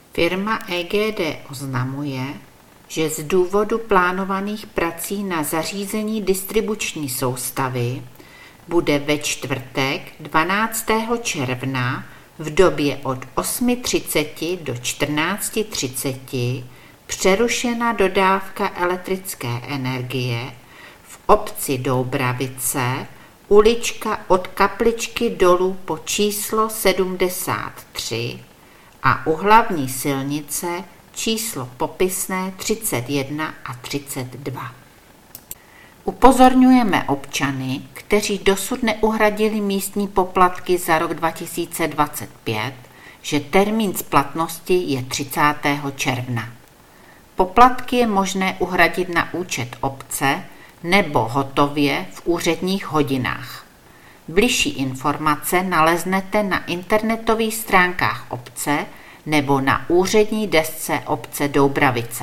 Firma EGD oznamuje, že z důvodu plánovaných prací na zařízení distribuční soustavy bude ve čtvrtek 12. června v době od 8:30 do 14:30 přerušena dodávka elektrické energie v obci Doubravice, ulička od Kapličky dolů po číslo 73 a u hlavní silnice číslo popisné 31 a 32. Upozorňujeme občany, kteří dosud neuhradili místní poplatky za rok 2025, že termín splatnosti je 30. června. Poplatky je možné uhradit na účet obce nebo hotově v úředních hodinách. Bližší informace naleznete na internetových stránkách obce nebo na úřední desce obce Doubravice.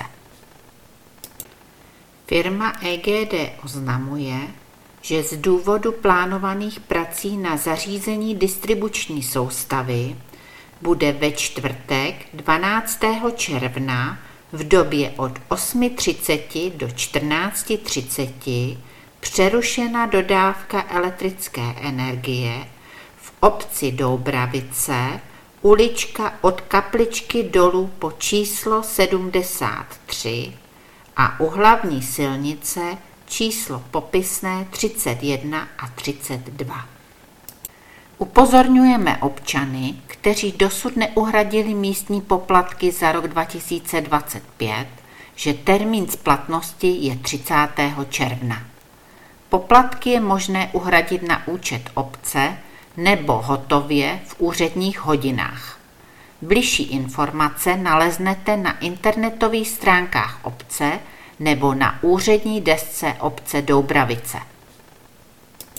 Firma EGD oznamuje, že z důvodu plánovaných prací na zařízení distribuční soustavy bude ve čtvrtek 12. června v době od 8:30 do 14:30 přerušena dodávka elektrické energie v obci Doubravice, ulička od Kapličky dolů po číslo 73 a u hlavní silnice číslo popisné 31 a 32. Upozorňujeme občany, kteří dosud neuhradili místní poplatky za rok 2025, že termín splatnosti je 30. června. Poplatky je možné uhradit na účet obce nebo hotově v úředních hodinách. Bližší informace naleznete na internetových stránkách obce nebo na úřední desce obce Doubravice.